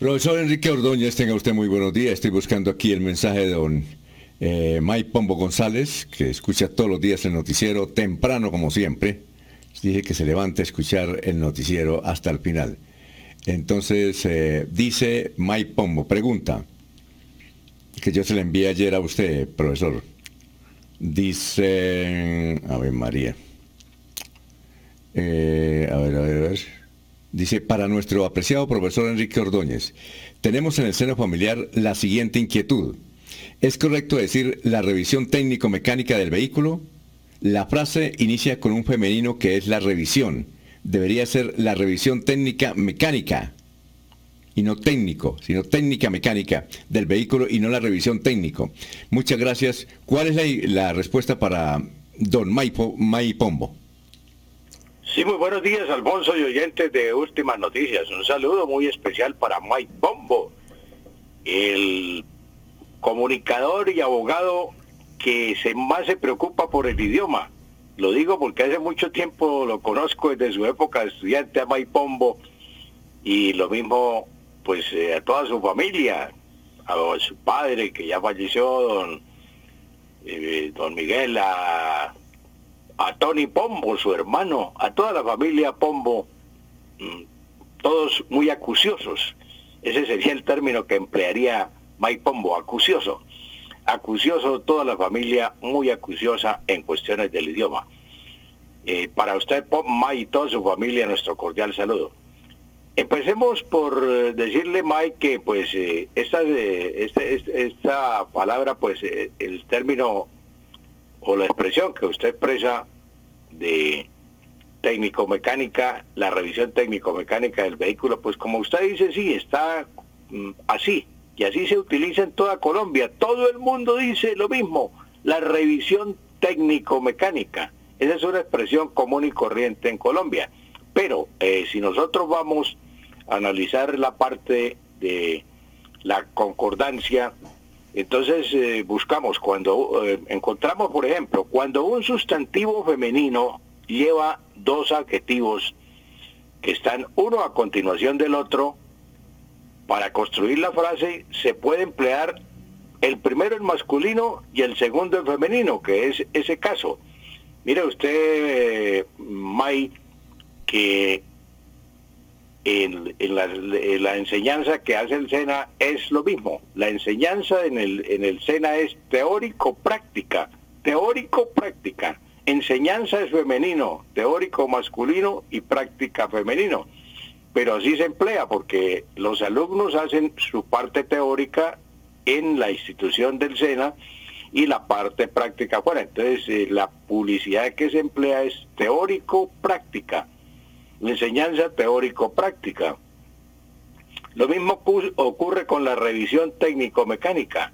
Profesor Enrique Ordóñez, tenga usted muy buenos días. Estoy buscando aquí el mensaje de don Mike Pombo González, que escucha todos los días el noticiero, temprano como siempre. Dije que se levante a escuchar el noticiero hasta el final. Entonces, dice Mike Pombo, pregunta, que yo se la envié ayer a usted, profesor. Dice, a ver, María. A ver. Dice, para nuestro apreciado profesor Enrique Ordóñez, tenemos en el seno familiar la siguiente inquietud. ¿Es correcto decir la revisión técnico-mecánica del vehículo? La frase inicia con un femenino que es la revisión. Debería ser la revisión técnica-mecánica, y no técnico, sino técnica-mecánica del vehículo y no la revisión técnico. Muchas gracias. ¿Cuál es la respuesta para don Mike Pombo? Sí, muy buenos días, Alfonso y oyentes de Últimas Noticias. Un saludo muy especial para Mike Pombo, el comunicador y abogado que más se preocupa por el idioma. Lo digo porque hace mucho tiempo lo conozco desde su época de estudiante a Mike Pombo, y lo mismo pues a toda su familia, a su padre que ya falleció, don Miguel, a Tony Pombo, su hermano, a toda la familia Pombo, todos muy acuciosos. Ese sería el término que emplearía Mike Pombo, acucioso. Acucioso, toda la familia muy acuciosa en cuestiones del idioma. Para usted, Mike, y toda su familia, nuestro cordial saludo. Empecemos por decirle, Mike, que pues esta palabra, pues el término o la expresión que usted expresa de técnico-mecánica, la revisión técnico-mecánica del vehículo, pues como usted dice, sí, está así, y así se utiliza en toda Colombia. Todo el mundo dice lo mismo, la revisión técnico-mecánica. Esa es una expresión común y corriente en Colombia. Pero si nosotros vamos a analizar la parte de la concordancia, entonces buscamos, cuando encontramos, por ejemplo, cuando un sustantivo femenino lleva dos adjetivos que están uno a continuación del otro, para construir la frase se puede emplear el primero en masculino y el segundo en femenino, que es ese caso. Mire usted, May, que en la enseñanza que hace el SENA es lo mismo. La enseñanza en el SENA es teórico-práctica. Teórico-práctica. Enseñanza es femenino, teórico masculino y práctica femenino. Pero así se emplea porque los alumnos hacen su parte teórica en la institución del SENA y la parte práctica afuera. Entonces la publicidad que se emplea es teórico-práctica. Enseñanza teórico-práctica. Lo mismo ocurre con la revisión técnico-mecánica.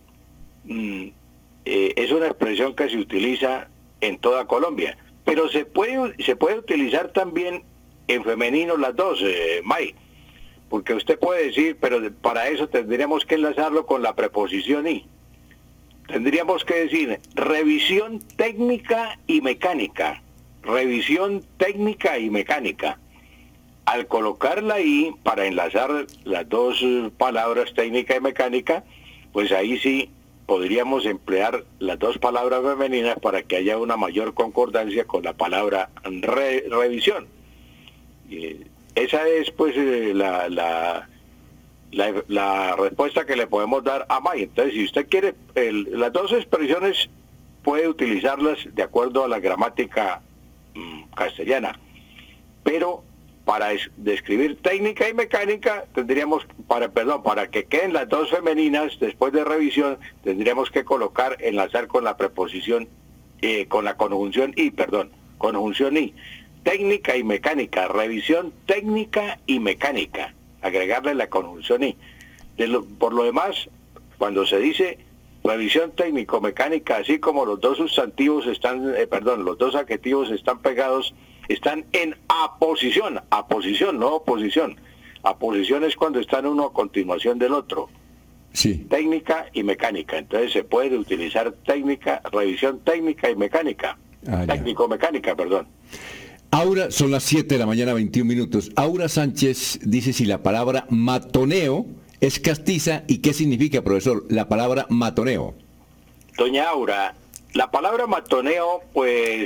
Es una expresión que se utiliza en toda Colombia, pero se puede utilizar también en femenino las dos, May, porque usted puede decir, pero para eso tendríamos que enlazarlo con la preposición y. Tendríamos que decir revisión técnica y mecánica. Revisión técnica y mecánica. Al colocarla ahí para enlazar las dos palabras técnica y mecánica, pues ahí sí podríamos emplear las dos palabras femeninas para que haya una mayor concordancia con la palabra revisión. Esa es pues la respuesta que le podemos dar a May. Entonces, si usted quiere, las dos expresiones puede utilizarlas de acuerdo a la gramática castellana, pero para describir técnica y mecánica tendríamos, para que queden las dos femeninas después de revisión, tendríamos que enlazar con la preposición, con la conjunción conjunción y, técnica y mecánica, revisión técnica y mecánica, agregarle la conjunción y. Por lo demás, cuando se dice revisión técnico-mecánica, así como los dos sustantivos los dos adjetivos están pegados, están en aposición, no oposición. Aposición es cuando están uno a continuación del otro. Sí. Técnica y mecánica. Entonces se puede utilizar revisión técnica y mecánica. Técnico-mecánica, perdón. Aura, son las 7 de la mañana, 21 minutos. Aura Sánchez dice si la palabra matoneo es castiza y qué significa, profesor, la palabra matoneo. Doña Aura, la palabra matoneo, pues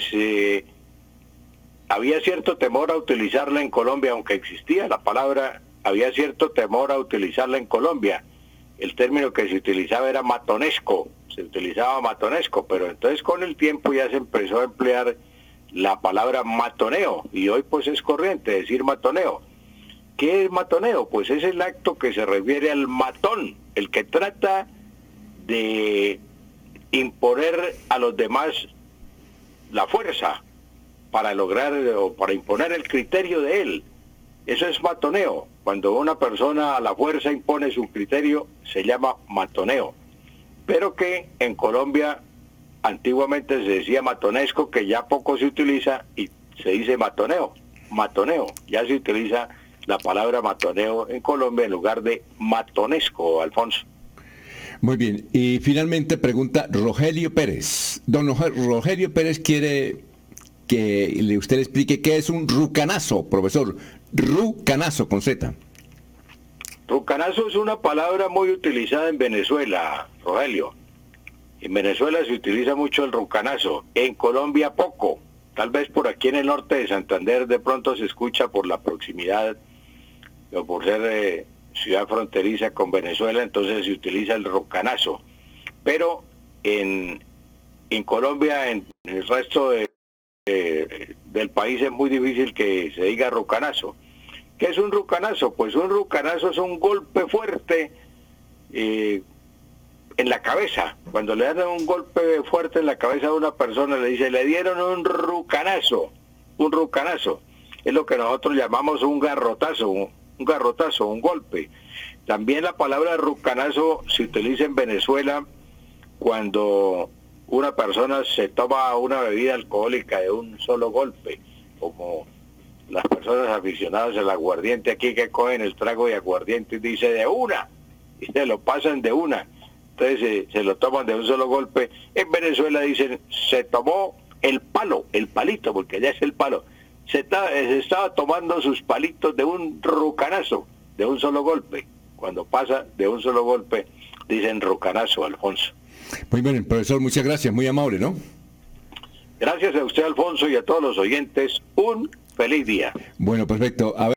había cierto temor a utilizarla en Colombia, aunque existía la palabra, había cierto temor a utilizarla en Colombia. El término que se utilizaba era matonesco, se utilizaba matonesco, pero entonces con el tiempo ya se empezó a emplear la palabra matoneo, y hoy pues es corriente decir matoneo. ¿Qué es matoneo? Pues es el acto que se refiere al matón, el que trata de imponer a los demás la fuerza para lograr o para imponer el criterio de él. Eso es matoneo. Cuando una persona a la fuerza impone su criterio, se llama matoneo. Pero que en Colombia antiguamente se decía matonesco, que ya poco se utiliza y se dice matoneo. Matoneo. Ya se utiliza la palabra matoneo en Colombia en lugar de matonesco, Alfonso. Muy bien. Y finalmente pregunta Rogelio Pérez. Don Rogelio Pérez quiere que usted le explique qué es un rucanazo, profesor. Rucanazo con Z. Rucanazo es una palabra muy utilizada en Venezuela, Rogelio. En Venezuela se utiliza mucho el rucanazo, en Colombia poco. Tal vez por aquí en el norte de Santander de pronto se escucha por la proximidad o por ser ciudad fronteriza con Venezuela, entonces se utiliza el rucanazo. Pero en Colombia, en el resto del país es muy difícil que se diga rucanazo. ¿Qué es un rucanazo? Pues un rucanazo es un golpe fuerte en la cabeza. Cuando le dan un golpe fuerte en la cabeza a una persona, le dice, le dieron un rucanazo. Un rucanazo. Es lo que nosotros llamamos un garrotazo, un golpe. También la palabra rucanazo se utiliza en Venezuela cuando una persona se toma una bebida alcohólica de un solo golpe, como las personas aficionadas al aguardiente aquí que cogen el trago de aguardiente y dice de una, y se lo pasan de una, entonces se lo toman de un solo golpe. En Venezuela dicen, se tomó el palo, el palito, porque ya es el palo, se estaba tomando sus palitos de un rucanazo, de un solo golpe. Cuando pasa de un solo golpe, dicen rucanazo, Alfonso. Muy bien, profesor, muchas gracias, muy amable, ¿no? Gracias a usted, Alfonso, y a todos los oyentes, un feliz día. Bueno, perfecto. A ver.